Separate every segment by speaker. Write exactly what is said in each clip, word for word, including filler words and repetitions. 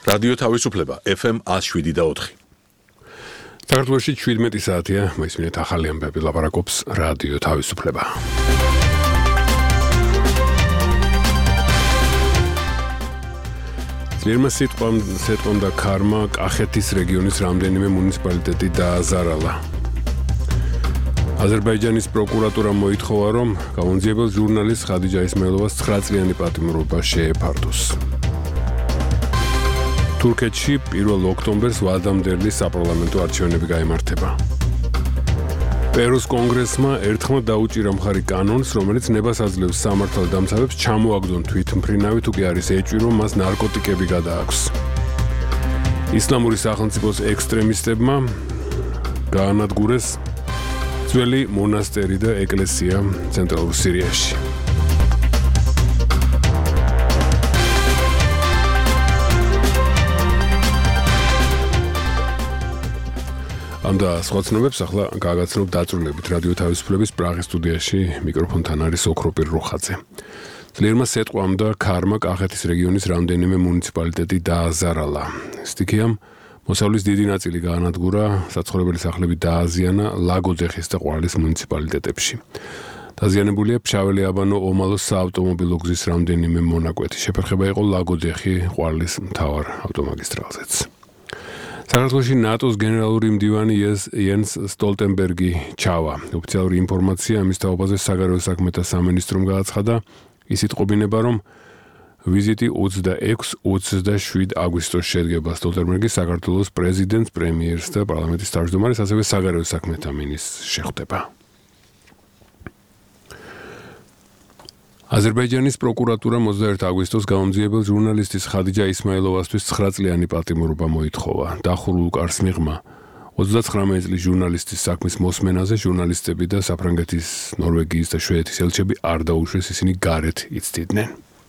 Speaker 1: რადიო თავისუფლება F M one oh seven და four.
Speaker 2: საქართველოში seventeen საათია, მოისმინეთ ახალი ამბები, ლაპარაკობს რადიო თავისუფლება. ძლიერმა სიტყვამ სიტყვამ და ქარმა კახეთის რეგიონის რამდენიმე მუნიციპალიტეტი დააზარალა. აზერბაიჯანის პროკურატურამ მოითხოვა, რომ გამომძიებელ ჟურნალისტ ხადიჯა ისმაილოვას nine წლიანი პატიმრობა შეეფარდოს. თურქეთში პირველ ოქტომბერს ვადამდელი საპარლამენტო არჩევნები გაიმართება. პერუს კონგრესმა ერთხმად დაუჭირა მხარი კანონს, რომელიც ნებას აძლევს სამართალდამცავებს ჩამოაგდონ თვითმფრინავი, თუ კი არის ეჭვი, რომ მას ნარკოტიკები გადააქვს. ისლამური სახელმწიფოს ექსტრემისტებმა გაანადგურეს ძველი მონასტერი და ეკლესია ცენტრალურ სირიაში. ამ და სხვა ცნობებს ახლა გააგაცნობ დაწვრილებით რადიო თავისუფლების პრაღის სტუდიაში მიკროფონთან არის ოქროპირ რუხაძე. ძლიერმა სიტყვამ და ქარმა კახეთის რეგიონის რამდენიმე მუნიციპალიტეტი დააზარალა. სტიქიამ მოსავლის დიდი ნაწილი გაანადგურა, საცხოვრებელი სახლები დააზიანა ლაგოდეხის და ყვარლის მუნიციპალიტეტებში. დაზიანებულია ფშაველი აბანო ომალოს საავტომობილო გზის რამდენიმე მონაკვეთი. შეფერხება იყო ლაგოდეხი ყვარლის მთავარ ავტომაგისტრალზეც. საქართველოში ნატოს გენერალური მდივანი იენს სტოლტენბერგი ჩავა. ოფიციალური ინფორმაცია ამის თაობაზე საგარეო საქმეთა სამინისტრომ გააცხადა. ის იტყობინება, რომ ვიზიტი twenty-six twenty-seven აგვისტოს შედგება. სტოლტენბერგი საქართველოს პრეზიდენტს, პრემიერს და პარლამენტის თავმჯდომარეს, ასევე საგარეო საქმეთა მინისტრს შეხვდება. აზერბაიჯანის პროკურატურამ twenty-one აგვისტოს გამომძიებელ ჟურნალისტის ხადიჯა ისმაილოვასთვის nine წლიანი პატიმრობა მოითხოვა. დახურულ კარს მიღმა thirty-nine წლის ჟურნალისტის საქმის მოსმენაზე ჟურნალისტები და საფრანგეთის, ნორვეგიის და შვედეთის ელჩები არ დაუშვეს, ისინი გარეთ იცდიდნენ.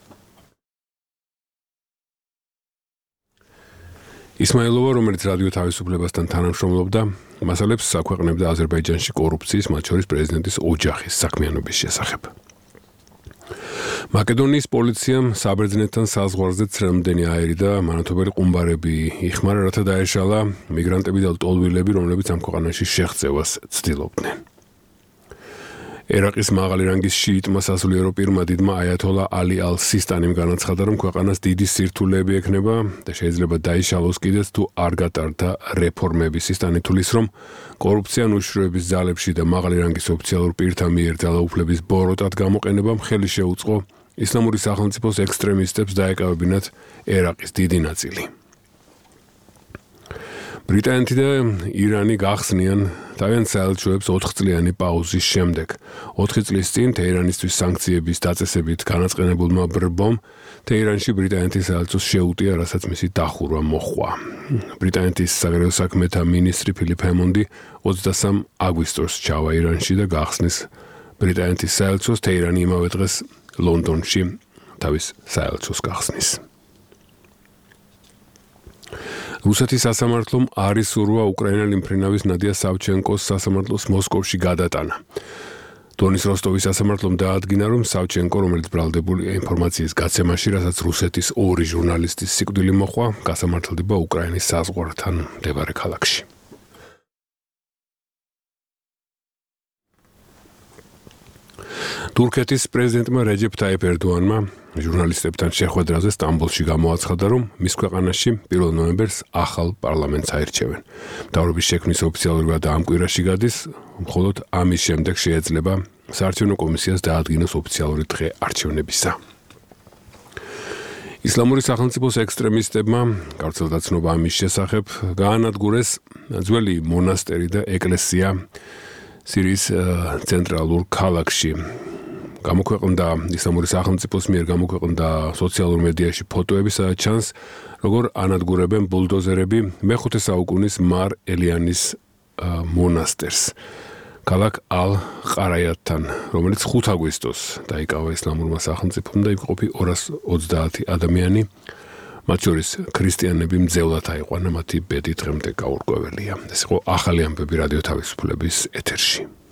Speaker 2: ისმაილოვა, რომელიც რადიო თავისუფლებასთან თანამშრომლობდა, მასალებს აქვეყნებდა აზერბაიჯანში კორუფციის, მათ შორის პრეზიდენტის ოჯახის საქმიანობის შესახებ. მაკედონიის პოლიციამ საბერძნეთთან საზღვარზე ცრემლდენი აერი და მანათობელი ყუმბარები იხმარა, რათა დაეშალა მიგრანტები და ლტოლვილები, რომლებიც ამ ქვეყანაში შეღწევას ცდილობდნენ. ერაყის მაღალი რანგის შიიტმა სასულიერო პირმა დიდმა აიათოლა ალი ალ-სისტანიმ განაცხადა, რომ ქვეყანას დიდი სირთულეები ექნება და შეიძლება დაიშალოს კიდეც, თუ არ გატარდა რეფორმები. სისტანი თulis, რომ კორუფცია უშროების ძალებში და მაღალი რანგის ოფიციალურ პირთა მიერ ძალაუფლების ბოროტად გამოყენებამ ხელი შეუწყო ისლამური სახელმწიფოს ექსტრემისტებს დაეკავებინათ ერაყის დიდი ნაწილი. ბრიტანეთი და ირანი გახსნიან თავიანთ საელჩოებს four წლიანი პაუზის შემდეგ. four წლის წინ თეირანისთვის სანქციების დაწესებით განაწყენებულმა ბრბომ თეირანში ბრიტანეთის საელჩოს შეუტია, რასაც მისი დახურვა მოჰყვა. ბრიტანეთის საგარეო საქმეთა მინისტრი ფილიპ ჰემონდი twenty-three აგვისტოს ჩავა ირანში და გახსნის ბრიტანეთის საელჩოს. თეირანი იმავე დღეს ლონდონში თავის საელჩოს გახსნის. რუსეთის სასამართლომ არ ისურვა უკრაინელი მფრინავის ნადია სავჩენკოს სასამართლოს მოსკოვში გადატანა. დონის როსტოვის სასამართლომ დაადგინა, რომ სავჩენკო, რომელიც ბრალდებულია ინფორმაციის გაცემაში, რასაც რუსეთის ორი ჟურნალისტის სიკვდილი მოჰყვა, გასამართლდება უკრაინის საზღვართან მდებარე ქალაქში. თურქეთის პრეზიდენტმა რეჯეფ ტაიპ ერდოანმა ჟურნალისტებთან შეხვედრაზე სტამბოლში გამოაცხადა, რომ მის ქვეყანაში პირველ ნოემბერს ახალ პარლამენტს აირჩევენ. მთავრობის შექმნის ოფიციალურობა ამ კვირაში გადის, მხოლოდ ამის შემდეგ შეეძლება საარჩევნო კომისიას დაადგინოს ოფიციალური დღე არჩევნებისა. ისლამური სახელმწიფოს ექსტრემისტებმა, გავრცელდა ამის შესახებ, გაანადგურეს ძველი მონასტერი და ეკლესია სირიის ცენტრალურ ქალაქში. გამოქვეყნდა ისლამური სახელმწიფოს მიერ გამოქვეყნდა სოციალურ მედიაში ფოტოები, სადაც ჩანს, როგორ ანადგურებენ ბულდოზერები მეხუთე საუკუნის მარ ელიანის მონასტერს, ქალაქ ალ-ყარაიათთან, რომელიც five აგვისტოს დაიკავა ისლამურმა სახელმწიფომ და იმყოფი two hundred twenty ადამიანი, მათ შორის ქრისტიანები მძევლად აიყვანა, მათი ბედი დღემდე გაურკვეველია. ეს იყო ახალი ამბები რადიო თავისუფლების ეთერში.